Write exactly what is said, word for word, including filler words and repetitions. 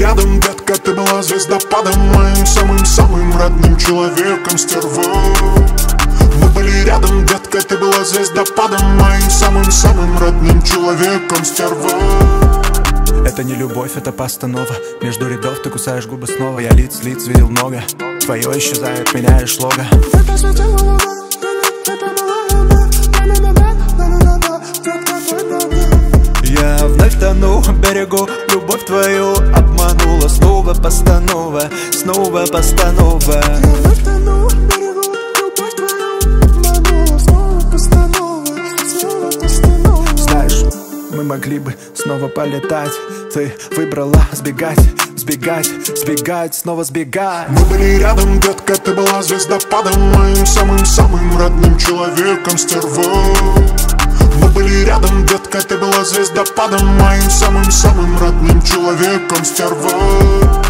рядом, детка, ты была звездопадом, моим самым-самым родным человеком, стерва. Мы были рядом, детка, ты была звездопадом, моим самым-самым родным человеком, стерва. Это не любовь, это постанова. Между рядов ты кусаешь губы снова. Я лиц, лиц видел много. Твое исчезает, меняешь лого. Я вновь тону, берегу любовь твою обманула. Снова постанова, снова постанова. Знаешь, мы могли бы снова полетать. Ты выбрала сбегать, сбегать, сбегать, снова сбегать. Мы были рядом, детка, ты была звездопадом, моим самым-самым родным человеком, стерва. Мы были рядом, детка, ты была звездопадом, моим самым-самым родным человеком, стерва.